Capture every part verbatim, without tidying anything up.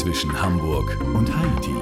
zwischen Hamburg und Haiti.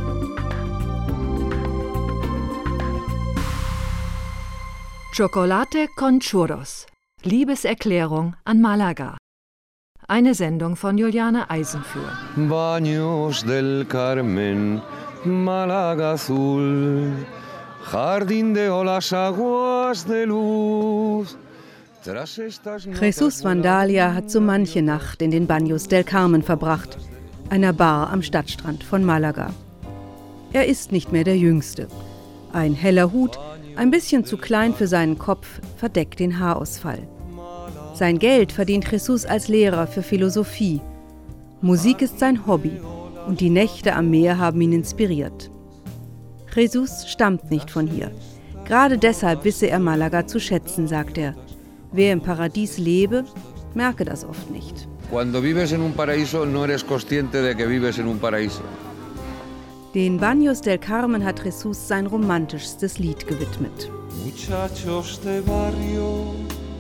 Chocolate con Churros. Liebeserklärung an Malaga. Eine Sendung von Juliane Eisenführ. Baños del Carmen, Málaga azul, Jardín de olas, aguas de luz. Jesus Vandalia hat so manche Nacht in den Baños del Carmen verbracht, einer Bar am Stadtstrand von Malaga. Er ist nicht mehr der Jüngste. Ein heller Hut, ein bisschen zu klein für seinen Kopf, verdeckt den Haarausfall. Sein Geld verdient Jesus als Lehrer für Philosophie. Musik ist sein Hobby und die Nächte am Meer haben ihn inspiriert. Jesus stammt nicht von hier. Gerade deshalb wisse er Malaga zu schätzen, sagt er. Wer im Paradies lebe, merke das oft nicht. Cuando vives en un paraíso, no eres consciente de que vives en un paraíso. Den Baños del Carmen hat Jesus sein romantischstes Lied gewidmet. Muchachos de barrio,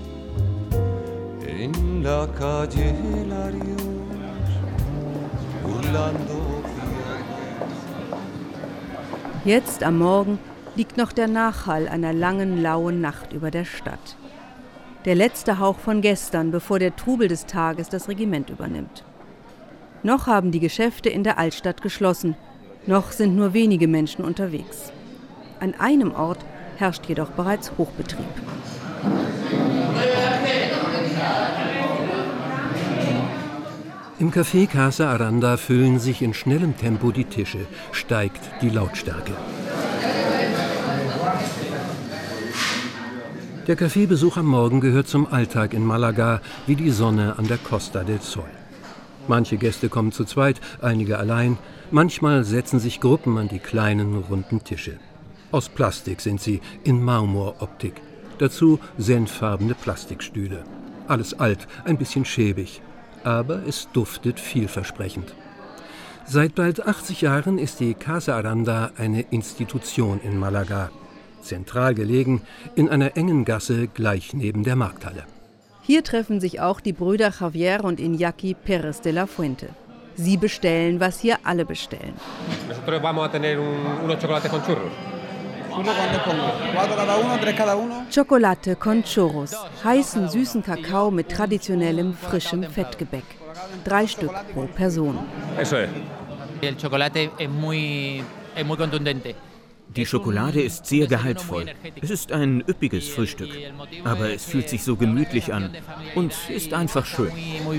en la calle Larios, burlando. Jetzt am Morgen liegt noch der Nachhall einer langen, lauen Nacht über der Stadt. Der letzte Hauch von gestern, bevor der Trubel des Tages das Regiment übernimmt. Noch haben die Geschäfte in der Altstadt geschlossen, noch sind nur wenige Menschen unterwegs. An einem Ort herrscht jedoch bereits Hochbetrieb. Im Café Casa Aranda füllen sich in schnellem Tempo die Tische, steigt die Lautstärke. Der Kaffeebesuch am Morgen gehört zum Alltag in Malaga wie die Sonne an der Costa del Sol. Manche Gäste kommen zu zweit, einige allein. Manchmal setzen sich Gruppen an die kleinen, runden Tische. Aus Plastik sind sie, in Marmoroptik. Dazu senffarbene Plastikstühle. Alles alt, ein bisschen schäbig. Aber es duftet vielversprechend. Seit bald achtzig Jahren ist die Casa Aranda eine Institution in Malaga. Zentral gelegen, in einer engen Gasse gleich neben der Markthalle. Hier treffen sich auch die Brüder Javier und Iñaki Pérez de la Fuente. Sie bestellen, was hier alle bestellen. Nosotros vamos a tener un, unos chocolates con churros. Chocolate con Churros, heißen süßen Kakao mit traditionellem frischem Fettgebäck. Drei Stück pro Person. Eso es. El chocolate es muy, es muy contundente. Die Schokolade ist sehr gehaltvoll. Es ist ein üppiges Frühstück. Aber es fühlt sich so gemütlich an und ist einfach schön.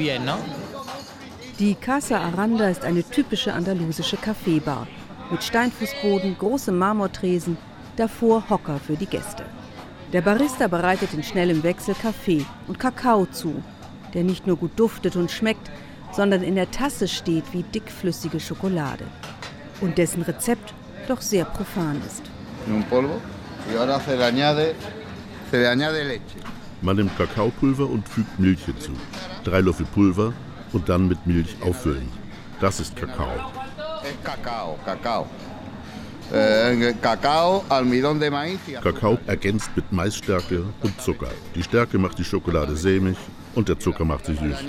Die Casa Aranda ist eine typische andalusische Kaffeebar. Mit Steinfußboden, großem Marmortresen, davor Hocker für die Gäste. Der Barista bereitet in schnellem Wechsel Kaffee und Kakao zu, der nicht nur gut duftet und schmeckt, sondern in der Tasse steht wie dickflüssige Schokolade. Und dessen Rezept doch sehr profan ist. Man nimmt Kakaopulver und fügt Milch hinzu. Drei Löffel Pulver und dann mit Milch auffüllen. Das ist Kakao. Kakao, Kakao. Äh, Kakao, Almidón de Maíz. Kakao ergänzt mit Maisstärke und Zucker. Die Stärke macht die Schokolade sämig und der Zucker macht sie süß.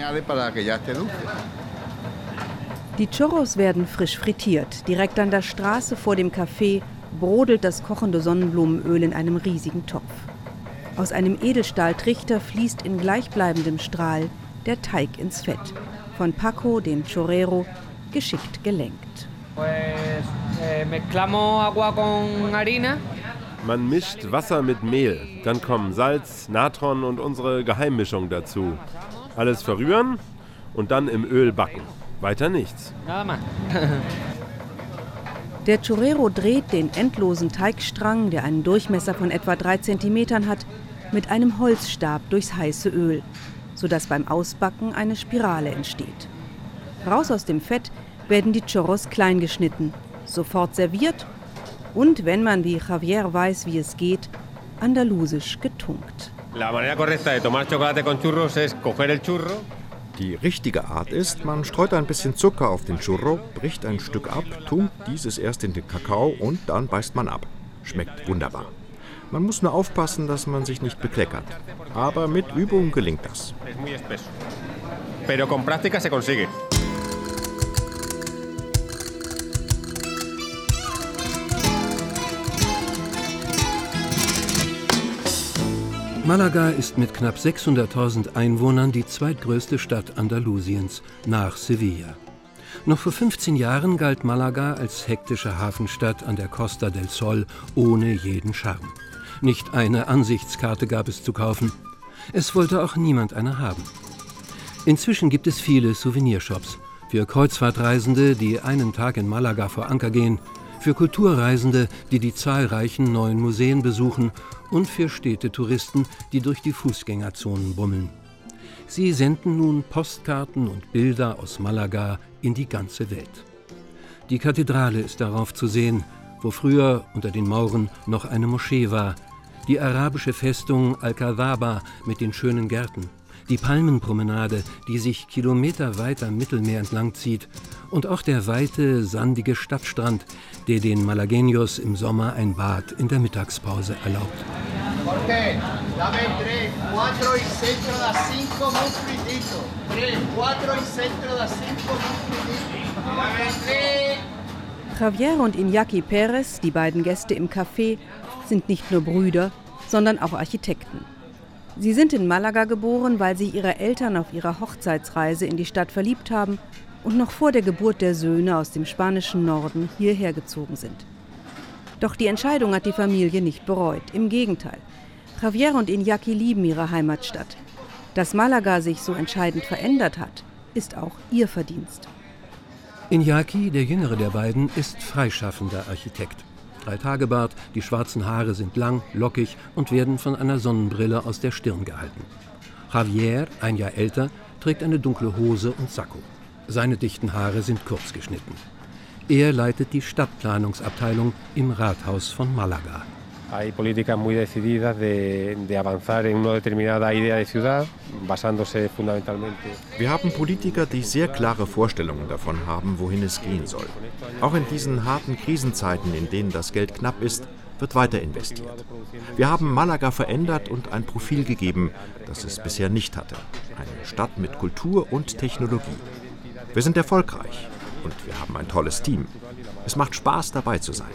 Die Churros werden frisch frittiert. Direkt an der Straße vor dem Café brodelt das kochende Sonnenblumenöl in einem riesigen Topf. Aus einem Edelstahltrichter fließt in gleichbleibendem Strahl der Teig ins Fett. Von Paco, dem Chorero, geschickt gelenkt. Man mischt Wasser mit Mehl. Dann kommen Salz, Natron und unsere Geheimmischung dazu. Alles verrühren und dann im Öl backen. Weiter nichts. Der Chorero dreht den endlosen Teigstrang, der einen Durchmesser von etwa drei Zentimetern hat, mit einem Holzstab durchs heiße Öl, sodass beim Ausbacken eine Spirale entsteht. Raus aus dem Fett werden die Churros klein geschnitten, sofort serviert und, wenn man wie Javier weiß, wie es geht, andalusisch getunkt. La manera correcta de tomar chocolate con churros es coger el churro. Die richtige Art ist, man streut ein bisschen Zucker auf den Churro, bricht ein Stück ab, tunkt dieses erst in den Kakao und dann beißt man ab. Schmeckt wunderbar. Man muss nur aufpassen, dass man sich nicht bekleckert. Aber mit Übung gelingt das. Pero con práctica se consigue. Malaga ist mit knapp sechshunderttausend Einwohnern die zweitgrößte Stadt Andalusiens nach Sevilla. Noch vor fünfzehn Jahren galt Malaga als hektische Hafenstadt an der Costa del Sol ohne jeden Charme. Nicht eine Ansichtskarte gab es zu kaufen. Es wollte auch niemand eine haben. Inzwischen gibt es viele Souvenirshops für Kreuzfahrtreisende, die einen Tag in Malaga vor Anker gehen, für Kulturreisende, die die zahlreichen neuen Museen besuchen und für Städtetouristen, die durch die Fußgängerzonen bummeln. Sie senden nun Postkarten und Bilder aus Malaga in die ganze Welt. Die Kathedrale ist darauf zu sehen, wo früher unter den Mauren noch eine Moschee war, die arabische Festung Al-Kadhaba mit den schönen Gärten, die Palmenpromenade, die sich kilometerweit am Mittelmeer entlang zieht, und auch der weite, sandige Stadtstrand, der den Malagueños im Sommer ein Bad in der Mittagspause erlaubt. Javier und Iñaki Pérez, die beiden Gäste im Café, sind nicht nur Brüder, sondern auch Architekten. Sie sind in Malaga geboren, weil sich ihre Eltern auf ihrer Hochzeitsreise in die Stadt verliebt haben und noch vor der Geburt der Söhne aus dem spanischen Norden hierher gezogen sind. Doch die Entscheidung hat die Familie nicht bereut. Im Gegenteil. Javier und Iñaki lieben ihre Heimatstadt. Dass Malaga sich so entscheidend verändert hat, ist auch ihr Verdienst. Iñaki, der jüngere der beiden, ist freischaffender Architekt. Dreitagebart, die schwarzen Haare sind lang, lockig und werden von einer Sonnenbrille aus der Stirn gehalten. Javier, ein Jahr älter, trägt eine dunkle Hose und Sakko. Seine dichten Haare sind kurz geschnitten. Er leitet die Stadtplanungsabteilung im Rathaus von Malaga. Hay políticas muy decididas de, de avanzar en una determinada idea de ciudad, basándose fundamentalmente. Wir haben Politiker, die sehr klare Vorstellungen davon haben, wohin es gehen soll. Auch in diesen harten Krisenzeiten, in denen das Geld knapp ist, wird weiter investiert. Wir haben Malaga verändert und ein Profil gegeben, das es bisher nicht hatte. Eine Stadt mit Kultur und Technologie. Wir sind erfolgreich und wir haben ein tolles Team. Es macht Spaß, dabei zu sein.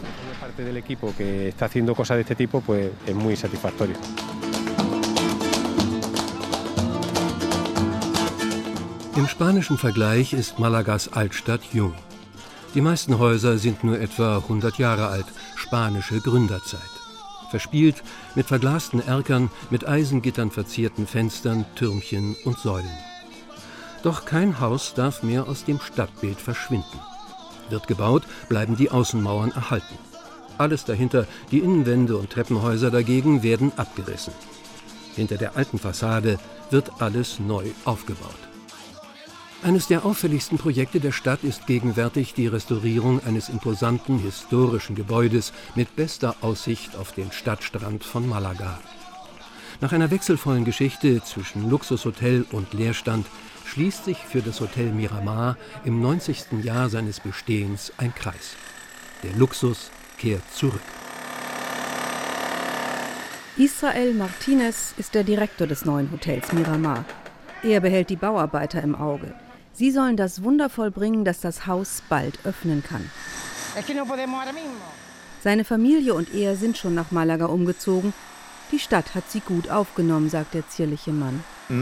Im spanischen Vergleich ist Malagas Altstadt jung. Die meisten Häuser sind nur etwa hundert Jahre alt, spanische Gründerzeit. Verspielt, mit verglasten Erkern, mit Eisengittern verzierten Fenstern, Türmchen und Säulen. Doch kein Haus darf mehr aus dem Stadtbild verschwinden. Wird gebaut, bleiben die Außenmauern erhalten. Alles dahinter, die Innenwände und Treppenhäuser dagegen, werden abgerissen. Hinter der alten Fassade wird alles neu aufgebaut. Eines der auffälligsten Projekte der Stadt ist gegenwärtig die Restaurierung eines imposanten historischen Gebäudes mit bester Aussicht auf den Stadtstrand von Malaga. Nach einer wechselvollen Geschichte zwischen Luxushotel und Leerstand schließt sich für das Hotel Miramar im neunzigsten Jahr seines Bestehens ein Kreis. Der Luxus kehrt zurück. Israel Martinez ist der Direktor des neuen Hotels Miramar. Er behält die Bauarbeiter im Auge. Sie sollen das Wunder vollbringen, dass das Haus bald öffnen kann. Seine Familie und er sind schon nach Malaga umgezogen. Die Stadt hat sie gut aufgenommen, sagt der zierliche Mann.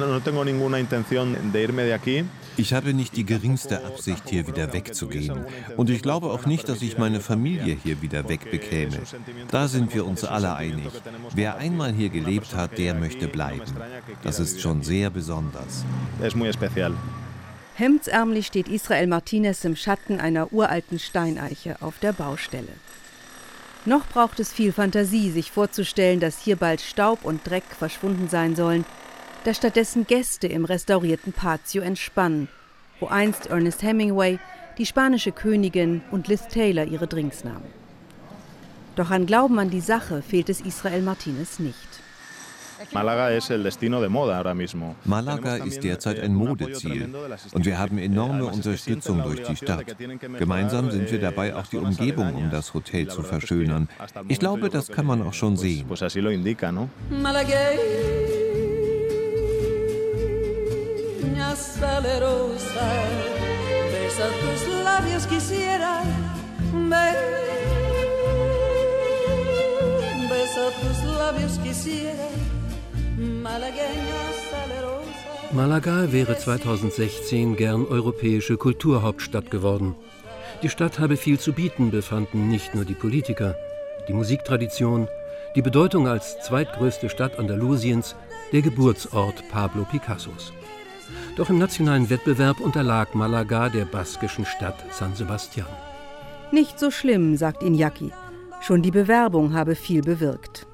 Ich habe nicht die geringste Absicht, hier wieder wegzugehen. Und ich glaube auch nicht, dass ich meine Familie hier wieder wegbekäme. Da sind wir uns alle einig. Wer einmal hier gelebt hat, der möchte bleiben. Das ist schon sehr besonders. Hemdsärmlich steht Israel Martinez im Schatten einer uralten Steineiche auf der Baustelle. Noch braucht es viel Fantasie, sich vorzustellen, dass hier bald Staub und Dreck verschwunden sein sollen, dass stattdessen Gäste im restaurierten Patio entspannen, wo einst Ernest Hemingway, die spanische Königin und Liz Taylor ihre Drinks nahmen. Doch an Glauben an die Sache fehlt es Israel Martinez nicht. Malaga ist derzeit ein Modeziel und wir haben enorme Unterstützung durch die Stadt. Gemeinsam sind wir dabei, auch die Umgebung um das Hotel zu verschönern. Ich glaube, das kann man auch schon sehen. Málaga wäre zweitausendsechzehn gern europäische Kulturhauptstadt geworden. Die Stadt habe viel zu bieten, befanden nicht nur die Politiker. Die Musiktradition, die Bedeutung als zweitgrößte Stadt Andalusiens, der Geburtsort Pablo Picassos. Doch im nationalen Wettbewerb unterlag Málaga der baskischen Stadt San Sebastián. Nicht so schlimm, sagt Iñaki. Schon die Bewerbung habe viel bewirkt.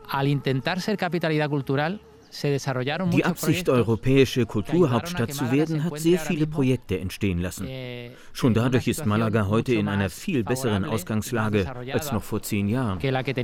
Die Absicht, europäische Kulturhauptstadt zu werden, hat sehr viele Projekte entstehen lassen. Schon dadurch ist Málaga heute in einer viel besseren Ausgangslage als noch vor zehn Jahren.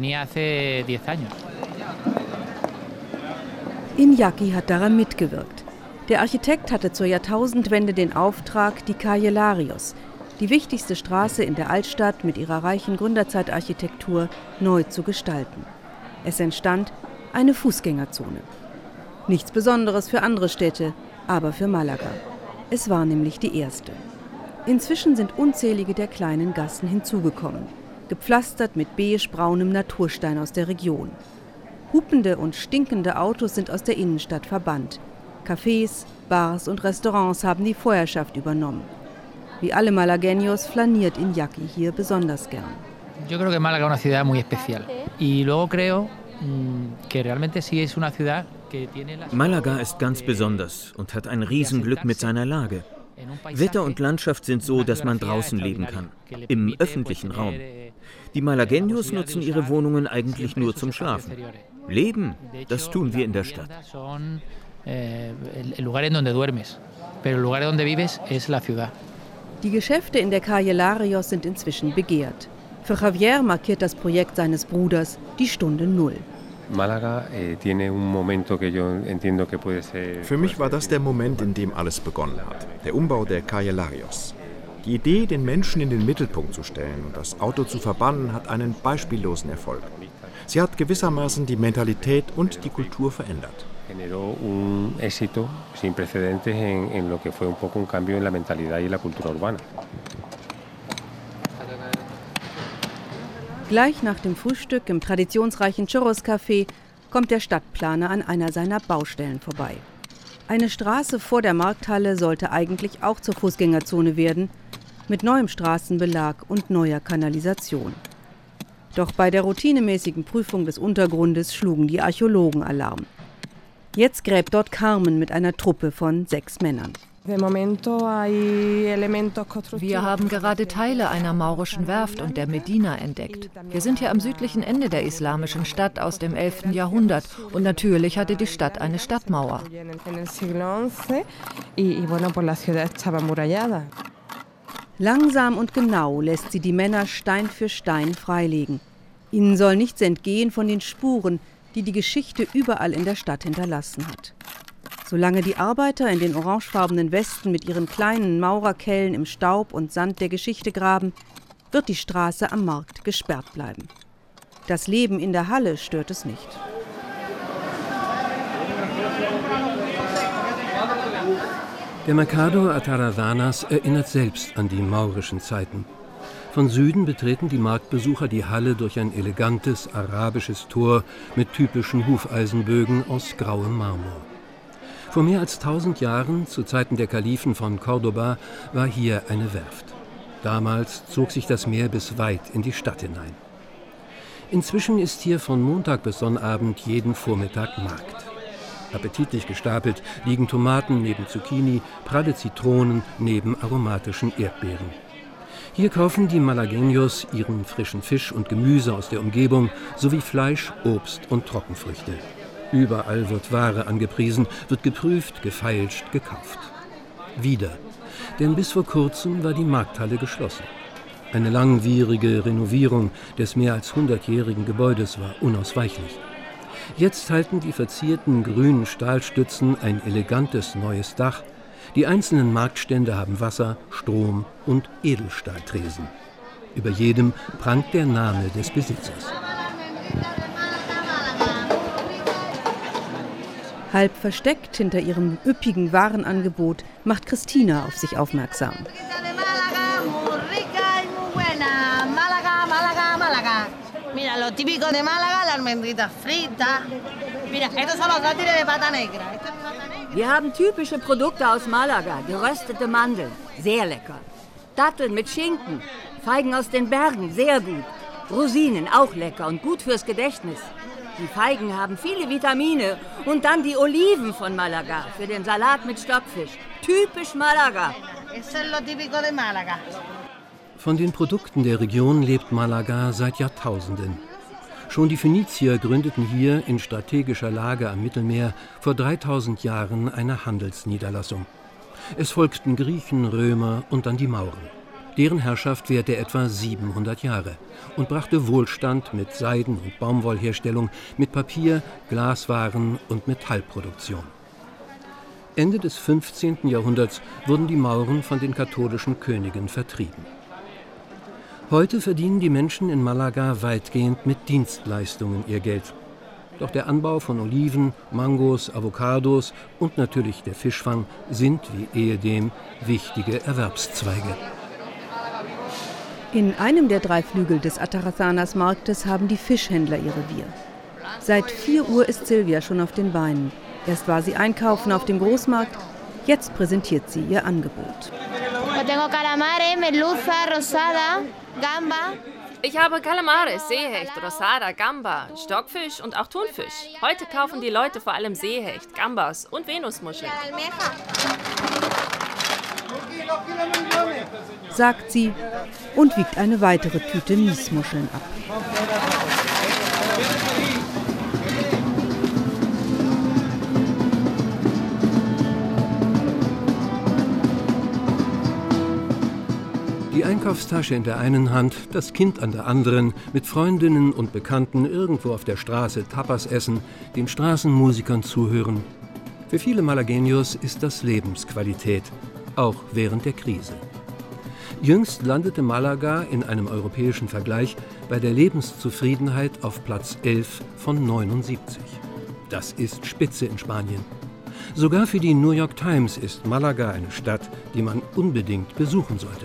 Iñaki hat daran mitgewirkt. Der Architekt hatte zur Jahrtausendwende den Auftrag, die Calle Larios, die wichtigste Straße in der Altstadt mit ihrer reichen Gründerzeitarchitektur, neu zu gestalten. Es entstand eine Fußgängerzone. Nichts Besonderes für andere Städte, aber für Málaga. Es war nämlich die erste. Inzwischen sind unzählige der kleinen Gassen hinzugekommen, gepflastert mit beige-braunem Naturstein aus der Region. Hupende und stinkende Autos sind aus der Innenstadt verbannt. Cafés, Bars und Restaurants haben die Vorherrschaft übernommen. Wie alle Malagueños flaniert Iñaki hier besonders gern. Yo creo que Málaga es una ciudad muy especial. Y luego creo que realmente sí es una ciudad. Málaga ist ganz besonders und hat ein Riesenglück mit seiner Lage. Wetter und Landschaft sind so, dass man draußen leben kann, im öffentlichen Raum. Die Malagueños nutzen ihre Wohnungen eigentlich nur zum Schlafen. Leben, das tun wir in der Stadt. Die Geschäfte in der Calle Larios sind inzwischen begehrt. Für Javier markiert das Projekt seines Bruders die Stunde Null. Für mich war das der Moment, in dem alles begonnen hat. Der Umbau der Calle Larios. Die Idee, den Menschen in den Mittelpunkt zu stellen und das Auto zu verbannen, hat einen beispiellosen Erfolg. Sie hat gewissermaßen die Mentalität und die Kultur verändert. Generó un éxito sin precedentes en, en lo que fue un poco un cambio en la mentalidad y la cultura urbana. Gleich nach dem Frühstück im traditionsreichen Churros-Café kommt der Stadtplaner an einer seiner Baustellen vorbei. Eine Straße vor der Markthalle sollte eigentlich auch zur Fußgängerzone werden, mit neuem Straßenbelag und neuer Kanalisation. Doch bei der routinemäßigen Prüfung des Untergrundes schlugen die Archäologen Alarm. Jetzt gräbt dort Carmen mit einer Truppe von sechs Männern. Wir haben gerade Teile einer maurischen Werft und der Medina entdeckt. Wir sind hier am südlichen Ende der islamischen Stadt aus dem elften Jahrhundert und natürlich hatte die Stadt eine Stadtmauer. Langsam und genau lässt sie die Männer Stein für Stein freilegen. Ihnen soll nichts entgehen von den Spuren, die die Geschichte überall in der Stadt hinterlassen hat. Solange die Arbeiter in den orangefarbenen Westen mit ihren kleinen Maurerkellen im Staub und Sand der Geschichte graben, wird die Straße am Markt gesperrt bleiben. Das Leben in der Halle stört es nicht. Der Mercado Atarazanas erinnert selbst an die maurischen Zeiten. Von Süden betreten die Marktbesucher die Halle durch ein elegantes arabisches Tor mit typischen Hufeisenbögen aus grauem Marmor. Vor mehr als tausend Jahren, zu Zeiten der Kalifen von Cordoba, war hier eine Werft. Damals zog sich das Meer bis weit in die Stadt hinein. Inzwischen ist hier von Montag bis Sonnabend jeden Vormittag Markt. Appetitlich gestapelt liegen Tomaten neben Zucchini, pralle Zitronen neben aromatischen Erdbeeren. Hier kaufen die Malagueños ihren frischen Fisch und Gemüse aus der Umgebung sowie Fleisch, Obst und Trockenfrüchte. Überall wird Ware angepriesen, wird geprüft, gefeilscht, gekauft. Wieder, denn bis vor kurzem war die Markthalle geschlossen. Eine langwierige Renovierung des mehr als hundertjährigen Gebäudes war unausweichlich. Jetzt halten die verzierten grünen Stahlstützen ein elegantes neues Dach. Die einzelnen Marktstände haben Wasser, Strom und Edelstahltresen. Über jedem prangt der Name des Besitzers. Halb versteckt hinter ihrem üppigen Warenangebot macht Christina auf sich aufmerksam. lo típico de Málaga, la almendrita frita. Mira, estos son los dátiles de pata negra. Wir haben typische Produkte aus Malaga, geröstete Mandeln, sehr lecker. Datteln mit Schinken, Feigen aus den Bergen, sehr gut. Rosinen, auch lecker und gut fürs Gedächtnis. Die Feigen haben viele Vitamine und dann die Oliven von Malaga für den Salat mit Stockfisch. Typisch Malaga. Eso es lo típico de Málaga. Von den Produkten der Region lebt Malaga seit Jahrtausenden. Schon die Phönizier gründeten hier in strategischer Lage am Mittelmeer vor dreitausend Jahren eine Handelsniederlassung. Es folgten Griechen, Römer und dann die Mauren. Deren Herrschaft währte etwa siebenhundert Jahre und brachte Wohlstand mit Seiden- und Baumwollherstellung, mit Papier, Glaswaren und Metallproduktion. Ende des fünfzehnten Jahrhunderts wurden die Mauren von den katholischen Königen vertrieben. Heute verdienen die Menschen in Malaga weitgehend mit Dienstleistungen ihr Geld. Doch der Anbau von Oliven, Mangos, Avocados und natürlich der Fischfang sind wie ehedem wichtige Erwerbszweige. In einem der drei Flügel des Atarazanas-Marktes haben die Fischhändler ihr Revier. Seit vier Uhr ist Silvia schon auf den Beinen. Erst war sie einkaufen auf dem Großmarkt, jetzt präsentiert sie ihr Angebot. Ich habe Kalamares, Seehecht, Rosada, Gamba, Stockfisch und auch Thunfisch. Heute kaufen die Leute vor allem Seehecht, Gambas und Venusmuscheln. Sagt sie und wiegt eine weitere Tüte Miesmuscheln ab. Die Einkaufstasche in der einen Hand, das Kind an der anderen, mit Freundinnen und Bekannten irgendwo auf der Straße Tapas essen, den Straßenmusikern zuhören. Für viele Malagueños ist das Lebensqualität, auch während der Krise. Jüngst landete Malaga in einem europäischen Vergleich bei der Lebenszufriedenheit auf Platz elf von neunundsiebzig. Das ist Spitze in Spanien. Sogar für die New York Times ist Malaga eine Stadt, die man unbedingt besuchen sollte.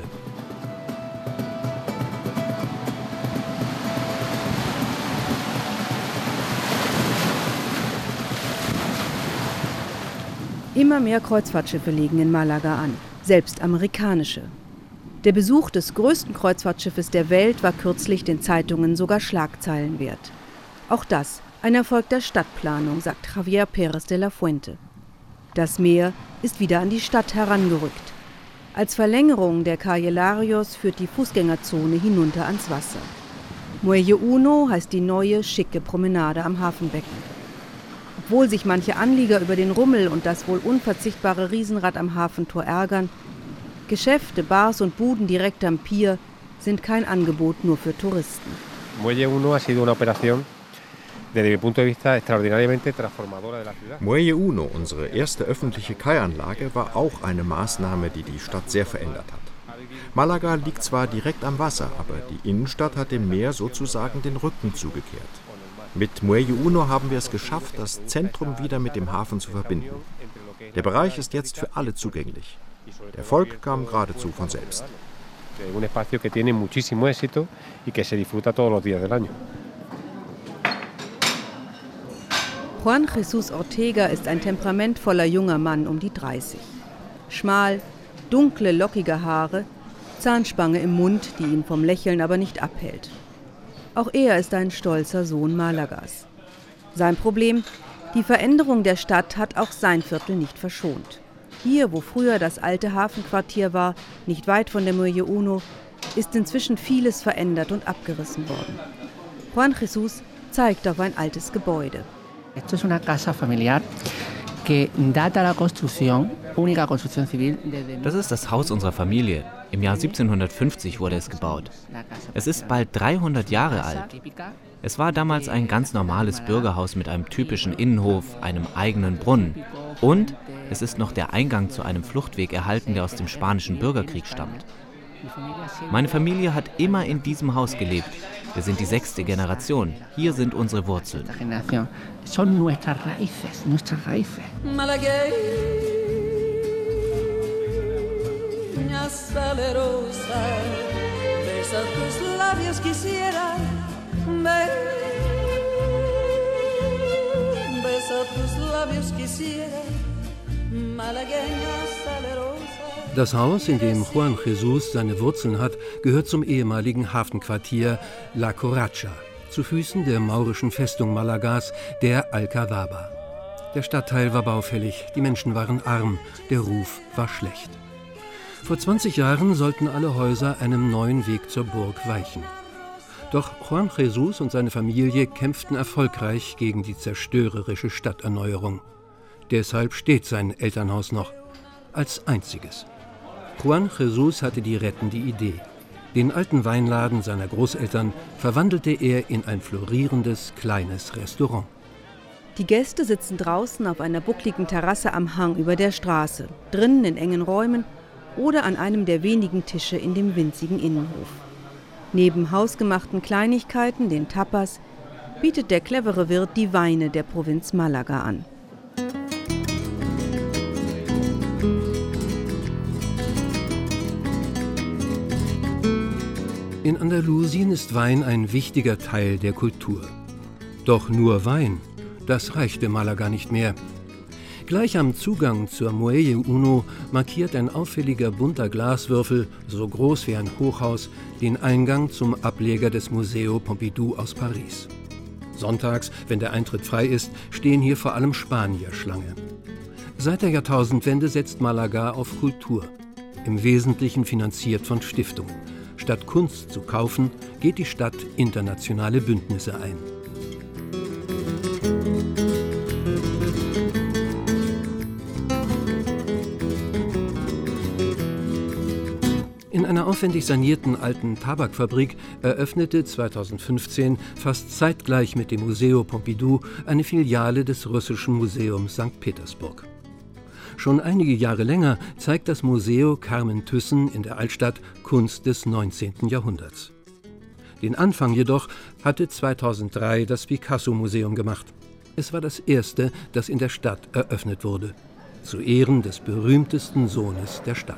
Immer mehr Kreuzfahrtschiffe legen in Malaga an, selbst amerikanische. Der Besuch des größten Kreuzfahrtschiffes der Welt war kürzlich den Zeitungen sogar Schlagzeilen wert. Auch das ein Erfolg der Stadtplanung, sagt Javier Pérez de la Fuente. Das Meer ist wieder an die Stadt herangerückt. Als Verlängerung der Calle Larios führt die Fußgängerzone hinunter ans Wasser. Muelle Uno heißt die neue, schicke Promenade am Hafenbecken. Obwohl sich manche Anlieger über den Rummel und das wohl unverzichtbare Riesenrad am Hafentor ärgern, Geschäfte, Bars und Buden direkt am Pier sind kein Angebot nur für Touristen. Muelle Uno ha sido una operación desde mi punto de vista extraordinariamente transformadora de la ciudad. Muelle Uno, unsere erste öffentliche Kaianlage, war auch eine Maßnahme, die die Stadt sehr verändert hat. Malaga liegt zwar direkt am Wasser, aber die Innenstadt hat dem Meer sozusagen den Rücken zugekehrt. Mit Muelle Uno haben wir es geschafft, das Zentrum wieder mit dem Hafen zu verbinden. Der Bereich ist jetzt für alle zugänglich. Der Erfolg kam geradezu von selbst. Un espacio que tiene muchísimo éxito y que se disfruta todos los días del año. Juan Jesús Ortega ist ein temperamentvoller junger Mann um die dreißig. Schmal, dunkle, lockige Haare, Zahnspange im Mund, die ihn vom Lächeln aber nicht abhält. Auch er ist ein stolzer Sohn Malagas. Sein Problem? Die Veränderung der Stadt hat auch sein Viertel nicht verschont. Hier, wo früher das alte Hafenquartier war, nicht weit von der Muelle Uno, ist inzwischen vieles verändert und abgerissen worden. Juan Jesús zeigt auf ein altes Gebäude. Esto es una casa familiar que data la construcción, única construcción civil desde... Das ist das Haus unserer Familie. Im Jahr siebzehnhundertfünfzig wurde es gebaut. Es ist bald dreihundert Jahre alt. Es war damals ein ganz normales Bürgerhaus mit einem typischen Innenhof, einem eigenen Brunnen. Und es ist noch der Eingang zu einem Fluchtweg erhalten, der aus dem Spanischen Bürgerkrieg stammt. Meine Familie hat immer in diesem Haus gelebt. Wir sind die sechste Generation. Hier sind unsere Wurzeln. Das Haus, in dem Juan Jesus seine Wurzeln hat, gehört zum ehemaligen Hafenquartier La Coracha, zu Füßen der maurischen Festung Malagas, der Alcazaba. Der Stadtteil war baufällig, die Menschen waren arm, der Ruf war schlecht. Vor zwanzig Jahren sollten alle Häuser einem neuen Weg zur Burg weichen. Doch Juan Jesus und seine Familie kämpften erfolgreich gegen die zerstörerische Stadterneuerung. Deshalb steht sein Elternhaus noch, als einziges. Juan Jesus hatte die rettende Idee. Den alten Weinladen seiner Großeltern verwandelte er in ein florierendes, kleines Restaurant. Die Gäste sitzen draußen auf einer buckligen Terrasse am Hang über der Straße, drinnen in engen Räumen oder an einem der wenigen Tische in dem winzigen Innenhof. Neben hausgemachten Kleinigkeiten, den Tapas, bietet der clevere Wirt die Weine der Provinz Malaga an. In Andalusien ist Wein ein wichtiger Teil der Kultur. Doch nur Wein, das reichte Malaga nicht mehr. Gleich am Zugang zur Muelle Uno markiert ein auffälliger bunter Glaswürfel, so groß wie ein Hochhaus, den Eingang zum Ableger des Museo Pompidou aus Paris. Sonntags, wenn der Eintritt frei ist, stehen hier vor allem Spanier Schlange. Seit der Jahrtausendwende setzt Malaga auf Kultur, im Wesentlichen finanziert von Stiftungen. Statt Kunst zu kaufen, geht die Stadt internationale Bündnisse ein. In einer aufwendig sanierten alten Tabakfabrik eröffnete zweitausendfünfzehn fast zeitgleich mit dem Museo Pompidou eine Filiale des Russischen Museums Sankt Petersburg. Schon einige Jahre länger zeigt das Museo Carmen Thyssen in der Altstadt Kunst des neunzehnten Jahrhunderts. Den Anfang jedoch hatte zweitausenddrei das Picasso-Museum gemacht. Es war das erste, das in der Stadt eröffnet wurde, zu Ehren des berühmtesten Sohnes der Stadt.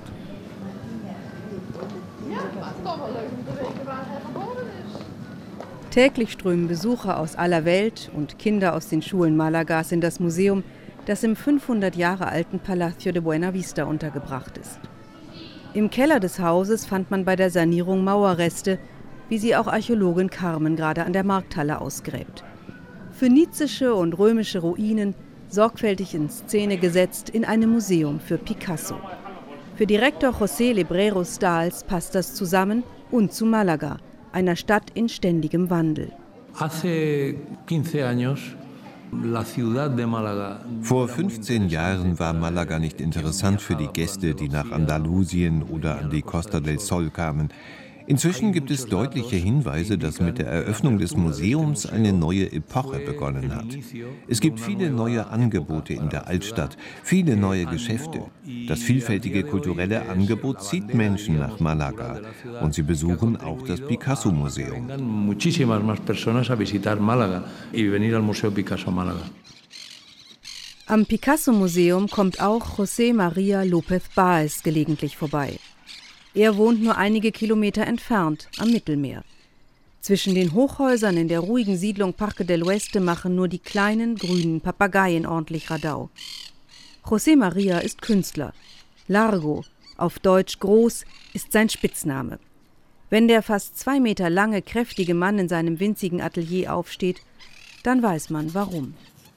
Täglich strömen Besucher aus aller Welt und Kinder aus den Schulen Malagas in das Museum, das im fünfhundert Jahre alten Palacio de Buenavista untergebracht ist. Im Keller des Hauses fand man bei der Sanierung Mauerreste, wie sie auch Archäologin Carmen gerade an der Markthalle ausgräbt. Phönizische und römische Ruinen, sorgfältig in Szene gesetzt in einem Museum für Picasso. Für Direktor José Lebreros Dals passt das zusammen und zu Malaga, einer Stadt in ständigem Wandel. Hace quince años Vor fünfzehn Jahren war Malaga nicht interessant für die Gäste, die nach Andalusien oder an die Costa del Sol kamen. Inzwischen gibt es deutliche Hinweise, dass mit der Eröffnung des Museums eine neue Epoche begonnen hat. Es gibt viele neue Angebote in der Altstadt, viele neue Geschäfte. Das vielfältige kulturelle Angebot zieht Menschen nach Malaga und sie besuchen auch das Picasso-Museum. Am Picasso-Museum kommt auch José María López Báez gelegentlich vorbei. Er wohnt nur einige Kilometer entfernt, am Mittelmeer. Zwischen den Hochhäusern in der ruhigen Siedlung Parque del Oeste machen nur die kleinen, grünen Papageien ordentlich Radau. José María ist Künstler. Largo, auf Deutsch groß, ist sein Spitzname. Wenn der fast zwei Meter lange, kräftige Mann in seinem winzigen Atelier aufsteht, dann weiß man, warum.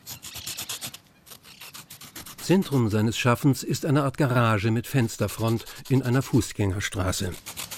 Zentrum seines Schaffens ist eine Art Garage mit Fensterfront in einer Fußgängerstraße.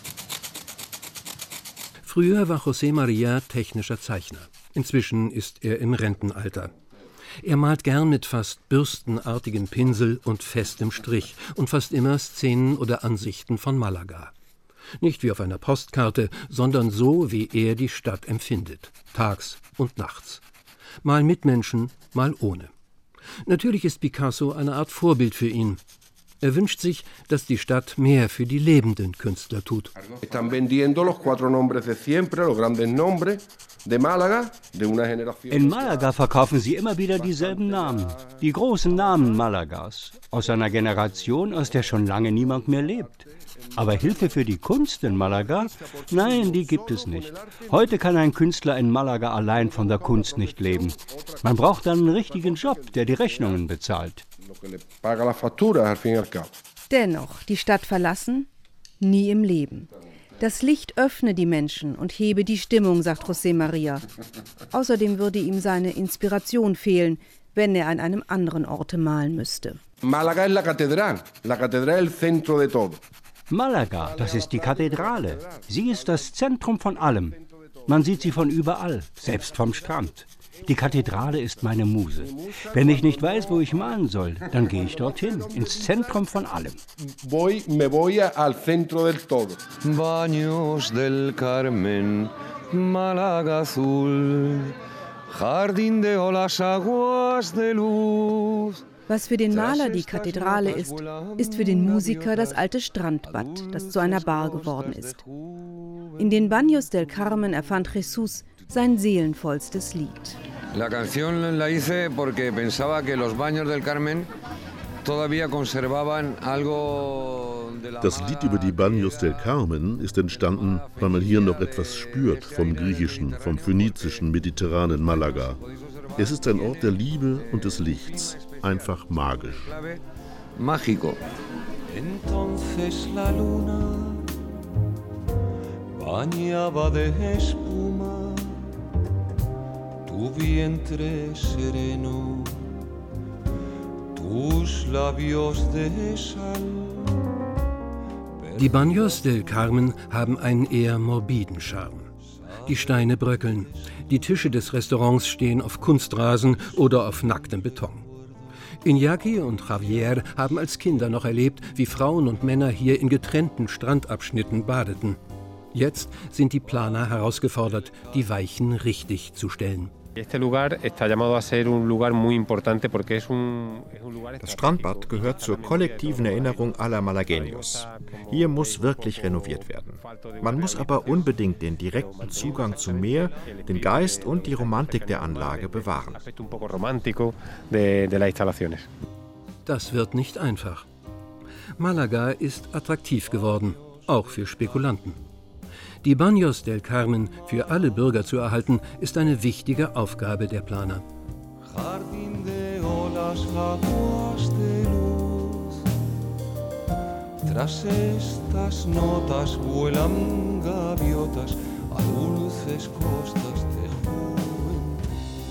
Früher war José María technischer Zeichner. Inzwischen ist er im Rentenalter. Er malt gern mit fast bürstenartigem Pinsel und festem Strich und fast immer Szenen oder Ansichten von Malaga. Nicht wie auf einer Postkarte, sondern so, wie er die Stadt empfindet, tags und nachts. Mal mit Menschen, mal ohne. Natürlich ist Picasso eine Art Vorbild für ihn. Er wünscht sich, dass die Stadt mehr für die lebenden Künstler tut. In Malaga verkaufen sie immer wieder dieselben Namen, die großen Namen Malagas, aus einer Generation, aus der schon lange niemand mehr lebt. Aber Hilfe für die Kunst in Malaga? Nein, die gibt es nicht. Heute kann ein Künstler in Malaga allein von der Kunst nicht leben. Man braucht dann einen richtigen Job, der die Rechnungen bezahlt. Dennoch, die Stadt verlassen? Nie im Leben. Das Licht öffne die Menschen und hebe die Stimmung, sagt José María. Außerdem würde ihm seine Inspiration fehlen, wenn er an einem anderen Orte malen müsste. Málaga es la catedral, la catedral es el centro de todo. Malaga, das ist die Kathedrale. Sie ist das Zentrum von allem. Man sieht sie von überall, selbst vom Strand. Die Kathedrale ist meine Muse. Wenn ich nicht weiß, wo ich malen soll, dann gehe ich dorthin, ins Zentrum von allem. Voy, me voy al centro del todo. Baños del Carmen, Málaga azul, Jardín de olas, aguas de luz. Was für den Maler die Kathedrale ist, ist für den Musiker das alte Strandbad, das zu einer Bar geworden ist. In den Baños del Carmen erfand Jesús sein seelenvollstes Lied. La canción la hice porque pensaba que los Baños del Carmen todavía conservaban algo de la. Das Lied über die Baños del Carmen ist entstanden, weil man hier noch etwas spürt vom griechischen, vom phönizischen, mediterranen Malaga. Es ist ein Ort der Liebe und des Lichts. Einfach magisch. Mágico. Entonces la luna bañaba de espuma tu vientre sereno, tus labios de sal. Die Baños del Carmen haben einen eher morbiden Charme. Die Steine bröckeln, die Tische des Restaurants stehen auf Kunstrasen oder auf nacktem Beton. Iñaki und Javier haben als Kinder noch erlebt, wie Frauen und Männer hier in getrennten Strandabschnitten badeten. Jetzt sind die Planer herausgefordert, die Weichen richtig zu stellen. Das Strandbad gehört zur kollektiven Erinnerung aller Malagueños. Hier muss wirklich renoviert werden. Man muss aber unbedingt den direkten Zugang zum Meer, den Geist und die Romantik der Anlage bewahren. Das wird nicht einfach. Málaga ist attraktiv geworden, auch für Spekulanten. Die Baños del Carmen für alle Bürger zu erhalten, ist eine wichtige Aufgabe der Planer. Jardín de olas, aguas de luz. Tras estas notas vuelan gaviotas a dulces costas de juventud.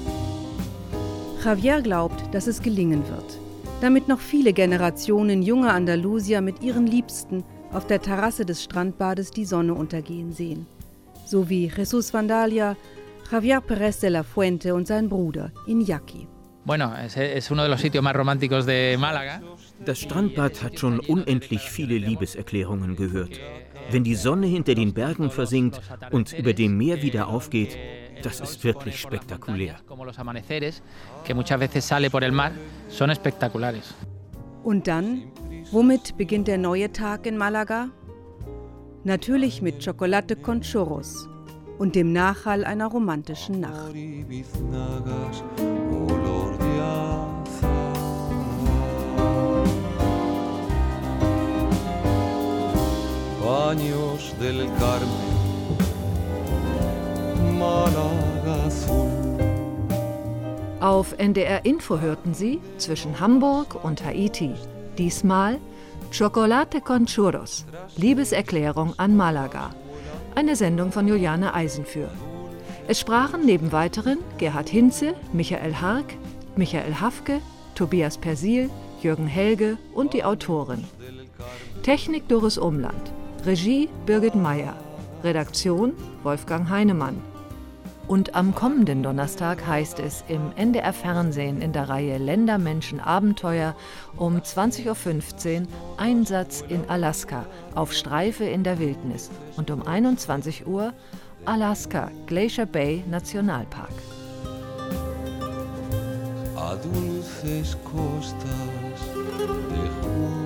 Javier glaubt, dass es gelingen wird, damit noch viele Generationen junger Andalusier mit ihren Liebsten auf der Terrasse des Strandbades die Sonne untergehen sehen. So wie Jesús Vandalia, Javier Pérez de la Fuente und sein Bruder Iñaki. Bueno, es, es uno de los sitios más románticos de Málaga. Das Strandbad hat schon unendlich viele Liebeserklärungen gehört. Wenn die Sonne hinter den Bergen versinkt und über dem Meer wieder aufgeht, das ist wirklich spektakulär. Und dann, womit beginnt der neue Tag in Málaga? Natürlich mit Chocolate con Churros und dem Nachhall einer romantischen Nacht. Baños del Carmen, Málaga azul. Auf N D R Info hörten Sie zwischen Hamburg und Haiti. Diesmal Chocolate con Churros, Liebeserklärung an Málaga. Eine Sendung von Juliane Eisenführ. Es sprachen neben weiteren Gerhard Hinze, Michael Hark, Michael Hafke, Tobias Persil, Jürgen Helge und die Autorin. Technik Doris Umland. Regie Birgit Meyer. Redaktion Wolfgang Heinemann. Und am kommenden Donnerstag heißt es im N D R Fernsehen in der Reihe Länder, Menschen, Abenteuer um zwanzig Uhr fünfzehn Einsatz in Alaska auf Streife in der Wildnis und um einundzwanzig Uhr Alaska Glacier Bay Nationalpark. A dulces costas de